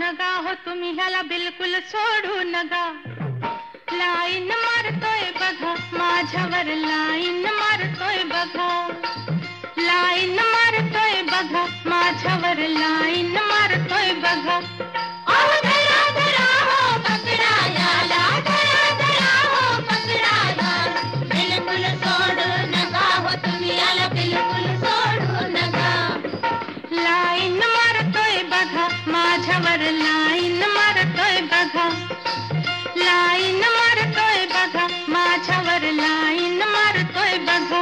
नका हो तुम्ही ह्याला बिलकुल सोडू नका. लाईन मारतोय बघा माझ्यावर लाईन मारतोय बघा. लाईन मारतोय बघा माझ्यावर लाईन मारतोय बघा. धरा धरा हो पकडा याला धरा धरा हो पकडा याला. बिलकुल सोडू नका हो तुम्ही याला बिलकुल सोडू नका. लाईन मारतोय बघा माझ्यावर लाईन मारतोय बघा. लाईन मारतोय बघा माझ्यावर लाईन मारतोय बघा.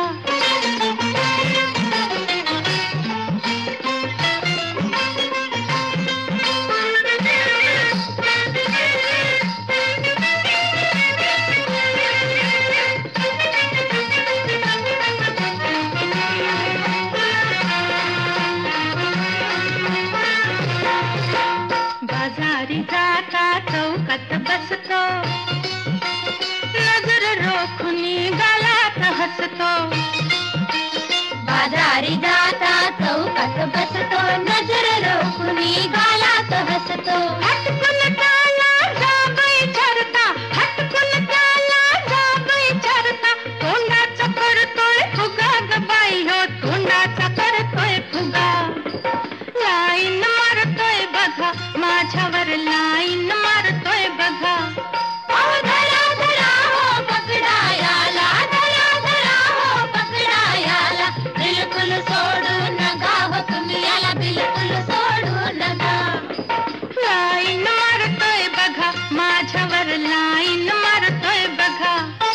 बाजारी जाता चौकात बसतो नजर रोखुनी गालात हसतो. बाजारी जाता चौकात बसतो नजर रोखुनी गालात हसतो. हटकून त्याला जाबई चरता हटकून त्याला जाबई चरता. तोंडाचा करतोय फुगा ग बाई हो तोंडाचा करतोय फुगा. लाईन मारतोय बघा माझ्यावर लाईन मारतोय बघा. धरा धरा हो पकडा याला धरा धरा हो पकडा याला. बिलकुल सोडू नका हो तुम्ही याला बिलकुल सोडू नका. लाईन मारतोय बघा माझ्यावर लाईन मारतोय बघा.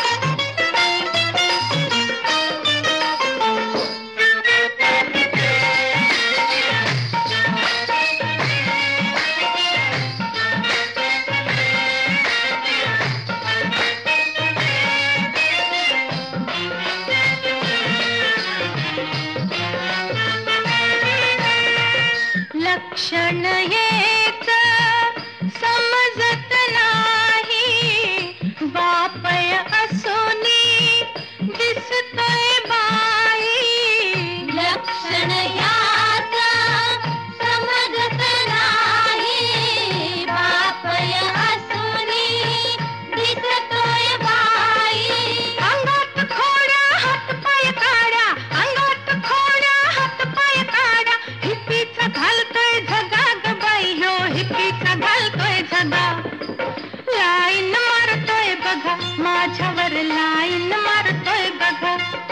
लक्षण हेच समजत नाही बापय असोनी दिसतोय बाई. लक्षण याच समजत नाही बापय असोनी दिसतोय बाई. अंगात खोड्या हातपाय काढ्या अंगात खोड्या हातपाय काढ्या. हिप्पीचा घालतोय झगा ग बाई हो हिप्पीचा घालतोय झगा. लाईन मारतोय बघा माझ्यावर लाईन मारतोय बघा.